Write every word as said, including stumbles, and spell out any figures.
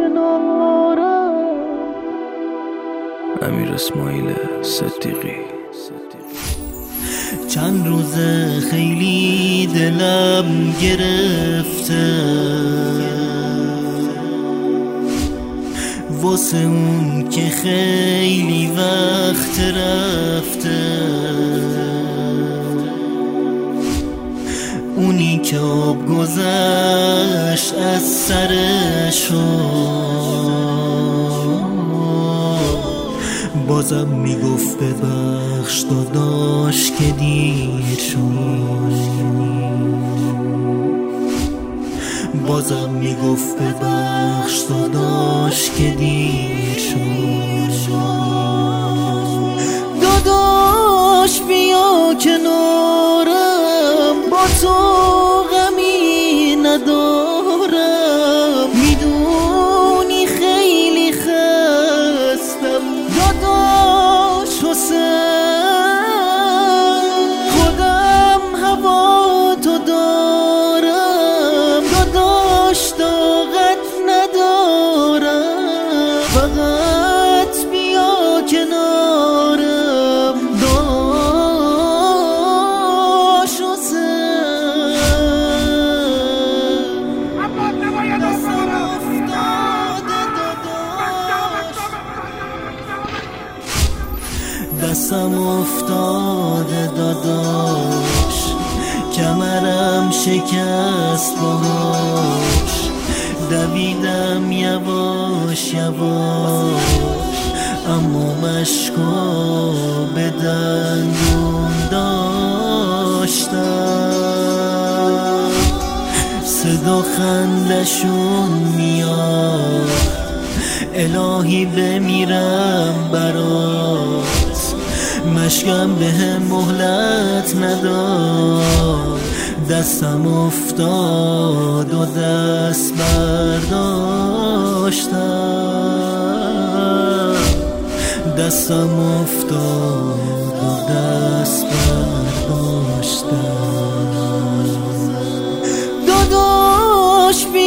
کنارم. امیر اسماعیل صدیقی. چند روز خیلی دلم گرفته واسه اون که خیلی وقت رفته، اونی که آب گذشت از سرشو بازم میگفت ببخش داداش که دیر شد، بازم میگفت ببخش داداش که دیر شد. داداش بیا کنارم، با تو غمی ندارم، میدونی خیلی خستم داداش حسین، خودم هوا تو دارم داداش، طاقت ندارم، فقط بیا کنارم داش حسین. دستم افتاده داداش، کمرم شکست باهاش، دویدم یواش یواش، اما مشکا به دندون داشتم، صدا خندشون میاد، الهی بمیرم برات، مشکم به هم مهلت نداد، دستم افتاد و دست برداشتم، دستم افتاد و دست برداشتم. داداش